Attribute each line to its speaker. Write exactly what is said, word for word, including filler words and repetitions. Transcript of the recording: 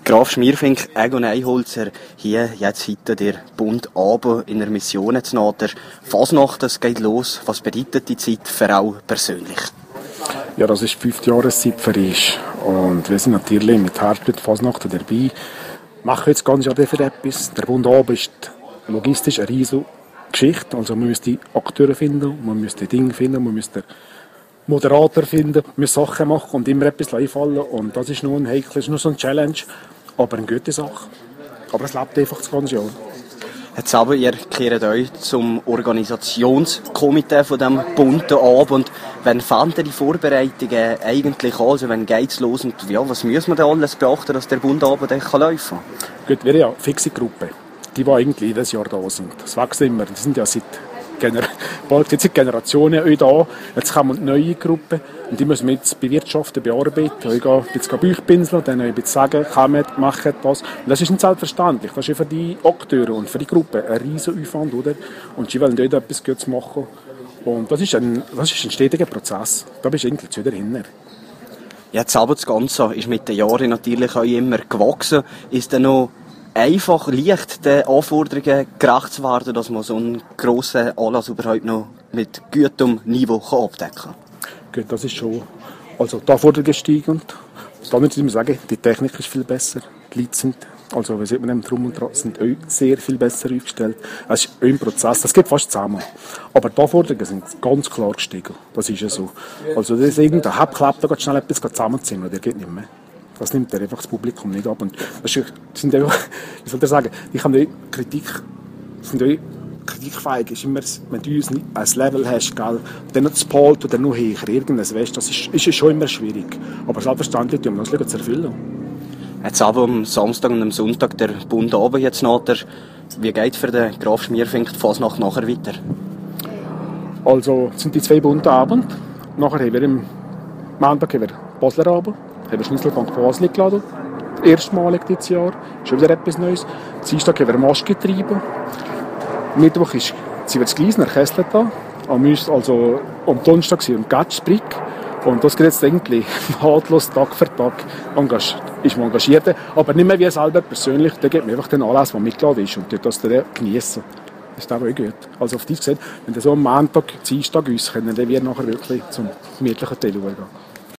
Speaker 1: Graf Schmierfink, Egon Einholzer, hier jetzt heute der Bund Abend in der Mission zu nahe. Der Fasnacht, das geht los. Was bedeutet die Zeit für auch persönlich?
Speaker 2: Ja, das ist die fünfte Jahreszeit für uns. Und wir sind natürlich mit Herzblut Fasnacht dabei. Wir machen jetzt ganz Jahr für etwas. Der Bund Abend ist logistisch eine riesige Geschichte. Also man müsste Akteure finden, man müsste Dinge finden, man müsste Moderator finden, wir müssen Sachen machen und immer etwas einfallen. Und das ist nur ein heikles, nur so eine Challenge, aber eine gute Sache. Aber es lebt einfach das ganze Jahr.
Speaker 1: Jetzt aber, ihr kehrt euch zum Organisationskomitee von diesem bunten Abend. Wann fangen die Vorbereitungen eigentlich an? Also wann geht es los? Und ja, was muss man da alles beachten, dass der Bundabend laufen kann?
Speaker 2: Gut, wir haben ja eine fixe Gruppe, die, die eigentlich jedes Jahr da sind. Das wächst immer. Die sind ja seit Gener- bald jetzt sind Generationen auch da. Jetzt kommen neue Gruppen und die müssen wir jetzt bewirtschaften, bearbeiten. Ich gehe jetzt Bücher pinseln, dann ein bisschen sagen, kommt, macht das. Und das ist nicht selbstverständlich. Das ist für die Akteure und für die Gruppe ein riesen Aufwand, oder? Und sie wollen dort etwas Gutes machen. Und das ist ein, das ist ein stetiger Prozess. Da bist du eigentlich zu dahinter.
Speaker 1: Jetzt aber das Ganze ist mit den Jahren natürlich auch immer gewachsen. Ist dann noch einfach leicht den Anforderungen gerecht zu werden, dass man so einen grossen Anlass überhaupt noch mit gutem Niveau abdecken kann?
Speaker 2: Gut, das ist schon. Also die Anforderungen steigen. Da muss ich sagen, die Technik ist viel besser. Die Leute sind, also wie sieht man, Drum und Dran, sind auch sehr viel besser aufgestellt. Es ist ein Prozess, das geht fast zusammen. Aber die Anforderungen sind ganz klar gestiegen. Das ist ja so. Also das ist irgendein Hauptklapp, da geht schnell etwas zusammenziehen, der geht nicht mehr. Das nimmt er einfach das Publikum nicht ab. Und das sind einfach, wie soll ich sagen, ich habe die Kritik, sind auch kritikfähig, ist immer, wenn du ein Level hast, gell, dann noch das Pult oder noch höher, irgendwas, weißt, das ist, ist schon immer schwierig. Aber selbstverständlich, um das zu erfüllen.
Speaker 1: Jetzt aber am Samstag und am Sonntag der Bund Abend jetzt nachher. Wie geht für den Graf Schmierfink die Fasnacht nachher weiter?
Speaker 2: Also, es sind die zwei bunten Abende. Nachher haben wir am Montag haben wir Basler Abend. Haben wir Schlüsselbank Basel geladen. Erstmalig dieses Jahr. Schon wieder etwas Neues. Am Dienstag haben wir Maschgetriebe. Am Mittwoch ist das Gleisner Kessler da. Am, also, am Donnerstag sind wir im Gatschbrick. Und das geht jetzt eigentlich nahtlos Tag für Tag. Engage, ist man engagiert. Aber nicht mehr wie selber persönlich. Da gibt man einfach den Anlass, der mitgeladen ist. Und das genießen. Das ist auch gut. Also auf dich gesagt, wenn wir so am Montag, Dienstag uns können, dann wir nachher wirklich zum gemütlichen Teil gehen.